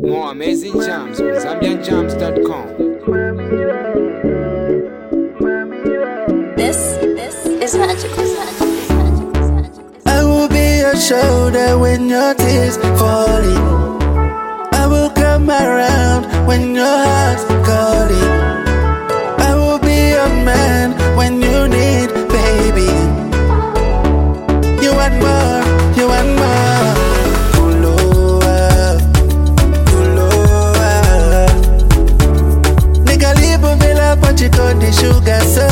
More amazing jams on ZambianJams.com. This is magical. I will be your shoulder when your tears falling. I will come around when your heart's calling. I will be your man when you need, baby. You want more, you want more. Kuloa, kuloa. Nigga lipo vela pachikodi sugar so.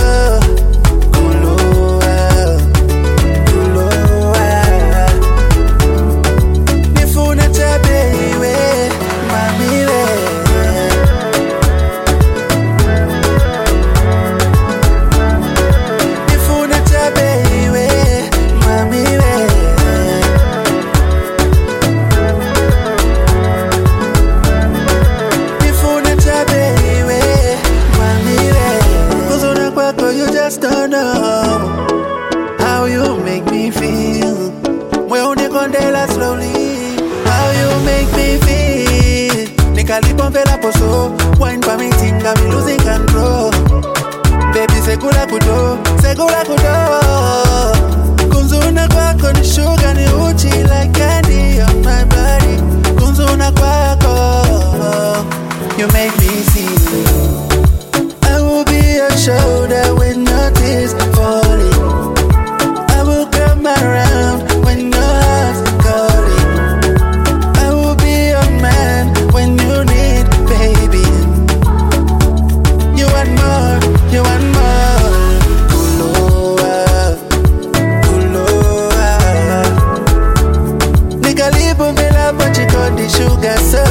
You just don't know how you make me feel. When you condela slowly, how you make me feel. Nikalipo vela poso, wine pa me tinga, me losing control. Baby segura kudo, segura kudo. Kunzuna kwako ni sugar ni uchi like candy on my body. Kunzuna kwako, you make me see. I will be your shoulder when your tears falling. I will come around when your heart's calling. I will be your man when you need, baby. You want more, you want more. Kuloa, kuloa. Nigga lipo vela pachikodi sugar so.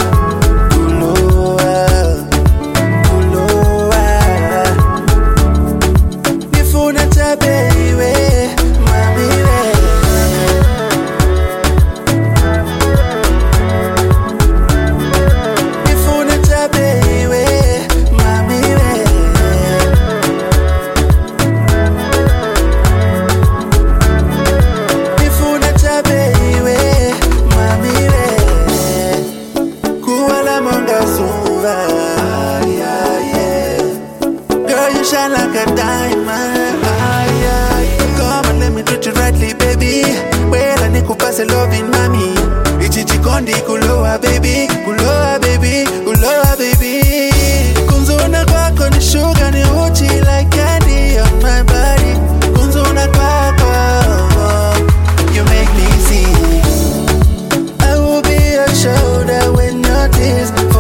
You shine like a diamond. Come and let me treat you rightly, baby. Well, I need to pass a loving mommy. Ichichi kondi kuloa, baby. Kuloa, baby. Kuloa, baby. Kunzuna kwako ni sugar ni uchi like candy on my body. Kunzuna kwako, you make me see. I will be your shoulder when your tears